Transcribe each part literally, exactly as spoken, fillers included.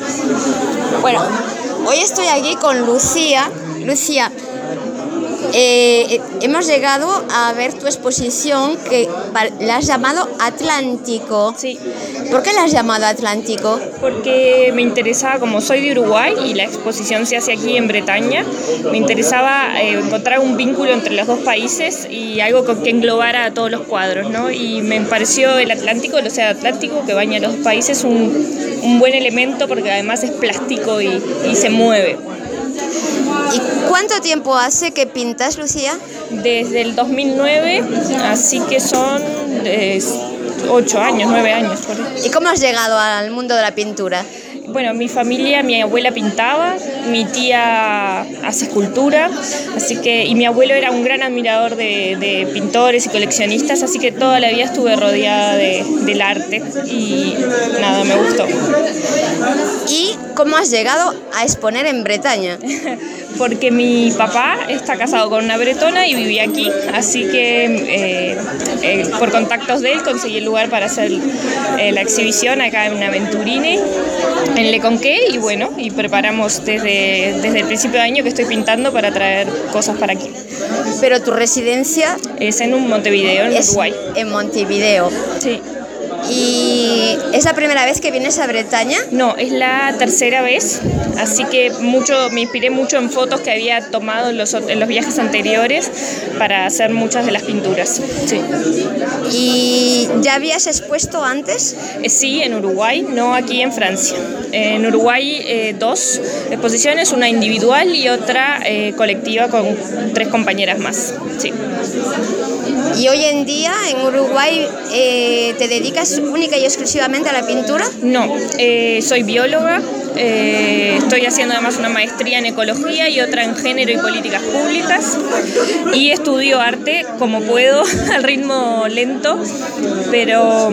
Bueno, hoy estoy aquí con Lucía. Lucía, eh, hemos llegado a ver tu exposición que la has llamado Atlántico. Sí. ¿Por qué la has llamado Atlántico? Porque me interesaba, como soy de Uruguay y la exposición se hace aquí en Bretaña, me interesaba eh, encontrar un vínculo entre los dos países y algo con que englobara a todos los cuadros, ¿no? Y me pareció el Atlántico, el océano Atlántico, que baña los dos países, un, un buen elemento porque además es plástico y, y se mueve. ¿Y cuánto tiempo hace que pintas, Lucía? Desde el dos mil nueve, así que son eh, ocho años, nueve años. Por ahí. ¿Y cómo has llegado al mundo de la pintura? Bueno, mi familia, mi abuela pintaba, mi tía hace escultura, así que, y mi abuelo era un gran admirador de, de pintores y coleccionistas, así que toda la vida estuve rodeada de, del arte y nada, me gustó. ¿Y cómo has llegado a exponer en Bretaña? Porque mi papá está casado con una bretona y vivía aquí, así que eh, eh, por contactos de él conseguí el lugar para hacer eh, la exhibición acá en Aventurine, en Le Conquet, y bueno, y preparamos desde, desde el principio de año que estoy pintando para traer cosas para aquí. Pero tu residencia es en un Montevideo, en es Uruguay. En Montevideo. Sí. ¿Y es la primera vez que vienes a Bretaña? No, es la tercera vez, así que mucho, me inspiré mucho en fotos que había tomado en los, en los viajes anteriores para hacer muchas de las pinturas. Sí. ¿Y ya habías expuesto antes? Eh, sí, en Uruguay, no aquí en Francia. En Uruguay eh, dos exposiciones, una individual y otra eh, colectiva con tres compañeras más. Sí. ¿Y hoy en día en Uruguay eh, te dedicas única y exclusivamente a la pintura? No, eh, soy bióloga, eh, estoy haciendo además una maestría en ecología y otra en género y políticas públicas, y estudio arte como puedo, al ritmo lento, pero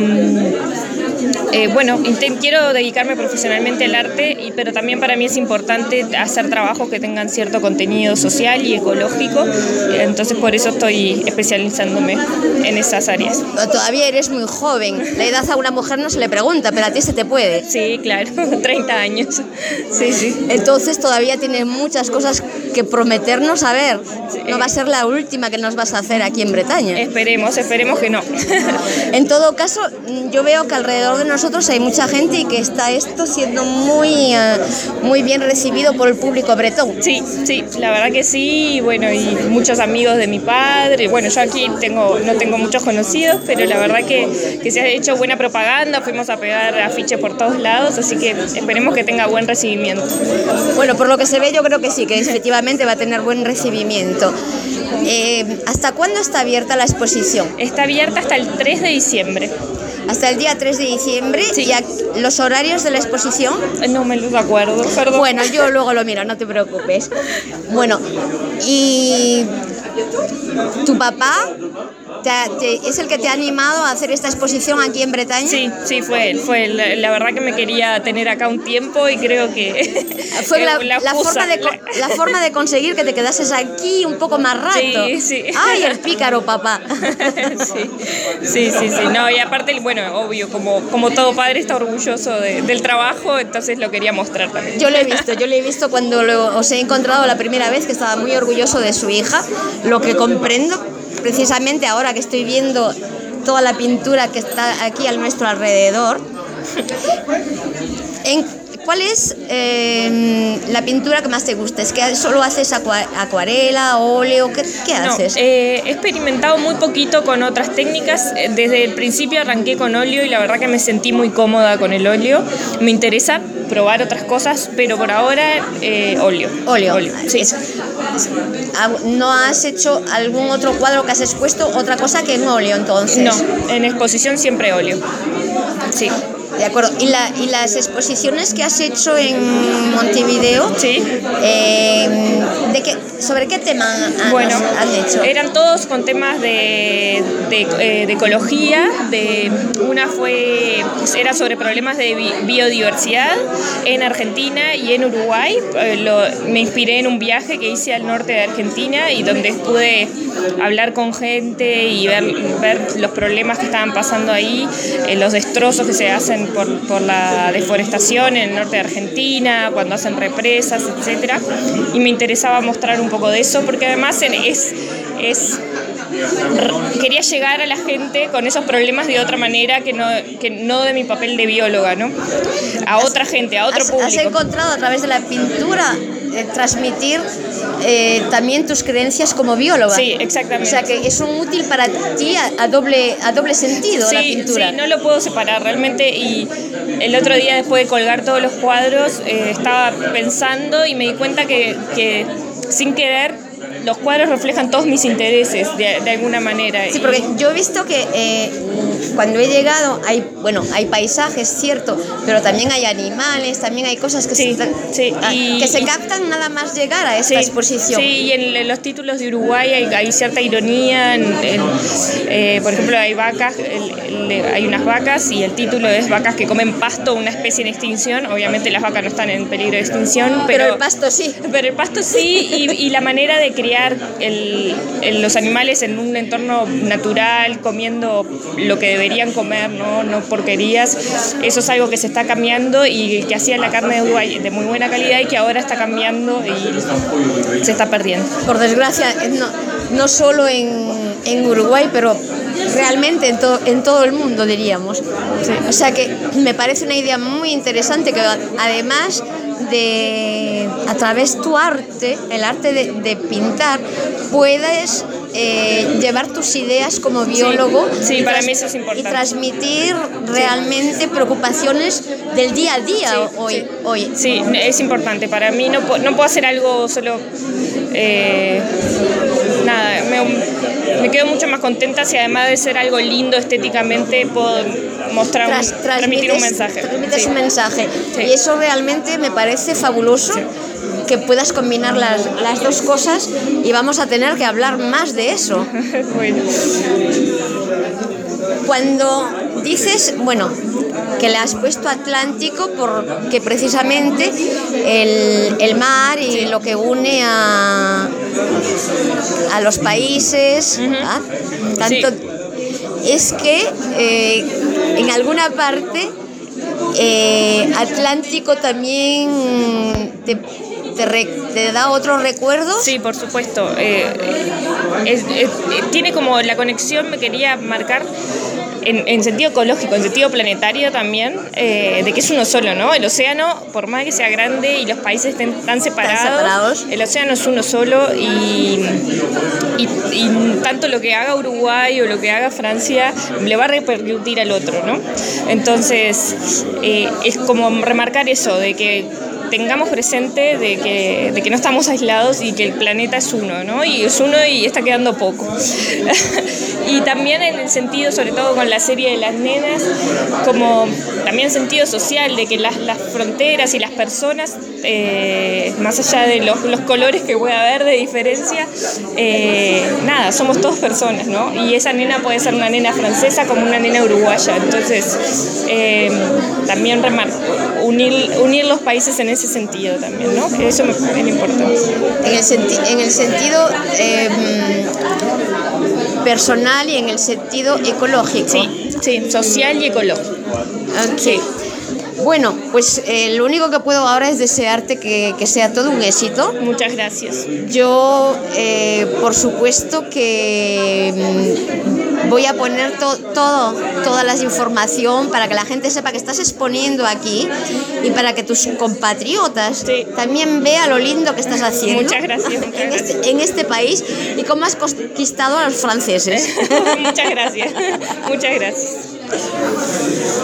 eh, bueno, intent, quiero dedicarme profesionalmente al arte, y, pero también para mí es importante hacer trabajos que tengan cierto contenido social y ecológico, entonces por eso estoy especializándome en esas áreas. Pero todavía eres muy joven, la edad a una mujer no se le pregunta, pero a ti se te puede. Sí, claro, treinta años. Sí, sí. Entonces todavía tienes muchas cosas que prometernos a ver. Sí. No va a ser la última que nos vas a hacer aquí en Bretaña. Esperemos, esperemos que no. En todo caso, yo veo que alrededor de nosotros hay mucha gente y que está esto siendo muy, uh, muy bien recibido por el público bretón. Sí, sí, la verdad que sí, y bueno, y muchos amigos de mi padre. Bueno, yo aquí tengo, no tengo muchos conocidos, pero la verdad que, que se ha hecho buena propaganda, fuimos a pegar afiches por todos lados, así que esperemos que tenga buen recibimiento. Bueno, por lo que se ve yo creo que sí, que efectivamente va a tener buen recibimiento. Eh, ¿Hasta cuándo está abierta la exposición? Está abierta hasta el tres de diciembre. Hasta el día tres de diciembre. Sí. ¿Y a, los horarios de la exposición? No me los acuerdo, perdón. Bueno, yo luego lo miro, no te preocupes. Bueno, y tu papá te, te, es el que te ha animado a hacer esta exposición aquí en Bretaña. Sí, sí, fue él, fue él. La verdad que me quería tener acá un tiempo y creo que fue la, la, la, forma de, la forma de conseguir que te quedases aquí un poco más rato. Sí, sí. Ay, el pícaro papá. Sí, sí, sí, sí. No, y aparte, bueno, obvio, como, como todo padre está orgulloso de, del trabajo, entonces lo quería mostrar también. Yo lo he visto, yo lo he visto cuando lo, os he encontrado la primera vez, que estaba muy orgulloso de su hija, lo que comprendo precisamente ahora que estoy viendo toda la pintura que está aquí a nuestro alrededor. ¿En ¿Cuál es eh, la pintura que más te gusta? ¿Es que solo haces acuarela, óleo? ¿Qué, qué haces? No, eh, he experimentado muy poquito con otras técnicas. Desde el principio arranqué con óleo y la verdad que me sentí muy cómoda con el óleo. Me interesa probar otras cosas, pero por ahora eh, óleo. Óleo. óleo sí. Es, es, ¿no has hecho algún otro cuadro que has expuesto otra cosa que en óleo entonces? No, en exposición siempre óleo. Sí. De acuerdo. ¿Y, la, y las exposiciones que has hecho en Montevideo? Sí. Eh, ¿de qué, ¿Sobre qué tema han, bueno, han hecho? Eran todos con temas de, de, eh, de ecología. De, una fue era sobre problemas de bi, biodiversidad en Argentina y en Uruguay. Eh, lo, me inspiré en un viaje que hice al norte de Argentina y donde pude hablar con gente y ver, ver los problemas que estaban pasando ahí, eh, los destrozos que se hacen por, por la deforestación en el norte de Argentina, cuando hacen represas, etcétera. Y me interesaba mostrar un poco de eso, porque además es... es quería llegar a la gente con esos problemas de otra manera que no, que no de mi papel de bióloga, ¿no? A otra gente, a otro has, público. Has encontrado a través de la pintura eh, transmitir eh, también tus creencias como bióloga. Sí, exactamente. O sea que es un útil para ti a, a, doble, a doble sentido, sí, la pintura. Sí, no lo puedo separar realmente. Y el otro día, después de colgar todos los cuadros, eh, estaba pensando y me di cuenta que, que sin querer los cuadros reflejan todos mis intereses de, de alguna manera. Sí, porque yo he visto que eh, cuando he llegado hay, bueno, hay paisajes, cierto, pero también hay animales, también hay cosas que, sí, se, sí. ah, y, que se y, captan nada más llegar a esta sí, exposición. Sí, y en, en los títulos de Uruguay hay, hay cierta ironía. En, en, eh, por ejemplo, hay vacas, el, el, hay unas vacas y el título es vacas que comen pasto, una especie en extinción. Obviamente las vacas no están en peligro de extinción, pero, pero el pasto sí. Pero el pasto sí, y, y la manera de criar El, el, los animales en un entorno natural, comiendo lo que deberían comer, ¿no? No porquerías. Eso es algo que se está cambiando y que hacía la carne de Uruguay de muy buena calidad y que ahora está cambiando y se está perdiendo. Por desgracia, no, no solo en, en Uruguay, pero realmente en, to, en todo el mundo, diríamos. Sí. O sea que me parece una idea muy interesante que además de, a través de tu arte, el arte de, de pintar, puedes eh, llevar tus ideas como biólogo sí, sí, y, para mí eso es importante. Y transmitir realmente sí. preocupaciones del día a día sí, hoy, sí. hoy. Sí, es importante. Para mí no, no puedo hacer algo solo... Eh, nada, me, me quedo mucho más contenta si además de ser algo lindo estéticamente puedo mostrar, Tras, un, transmitir un mensaje. Transmites sí. un mensaje. Sí. Y eso realmente me parece fabuloso. Sí. Que puedas combinar las, las dos cosas y vamos a tener que hablar más de eso. Bueno. Cuando dices, bueno, que le has puesto Atlántico porque precisamente el, el mar y sí. lo que une a, a los países, uh-huh. ¿ah? tanto sí. es que eh, en alguna parte eh, Atlántico también te ¿Te, re, ¿Te da otros recuerdos? Sí, por supuesto. Eh, es, es, tiene como la conexión, me quería marcar en, en sentido ecológico, en sentido planetario también, eh, de que es uno solo, ¿no? El océano, por más que sea grande y los países estén tan separados, separados. el océano es uno solo y, y, y tanto lo que haga Uruguay o lo que haga Francia le va a repercutir al otro, ¿no? Entonces, eh, es como remarcar eso, de que tengamos presente de que, de que no estamos aislados y que el planeta es uno, ¿no? Y es uno y está quedando poco. Y también en el sentido, sobre todo con la serie de las nenas, como también sentido social, de que las, las fronteras y las personas, eh, más allá de los, los colores que pueda haber de diferencia, eh, nada, somos todos personas, ¿no? Y esa nena puede ser una nena francesa como una nena uruguaya. Entonces, eh, también remar- unir, unir los países en ese sentido también, ¿no? Eso me parece importante. En el, senti- en el sentido eh, personal y en el sentido ecológico. Sí, sí, social y ecológico. Ok. Sí. Bueno, pues eh, lo único que puedo ahora es desearte que, que sea todo un éxito. Muchas gracias. Yo, eh, por supuesto que mm, voy a poner to- todo, toda la información para que la gente sepa que estás exponiendo aquí y para que tus compatriotas sí. también vean lo lindo que estás haciendo. Muchas gracias. Muchas en, gracias. Este, en este país y cómo has conquistado a los franceses. Muchas gracias. Muchas gracias.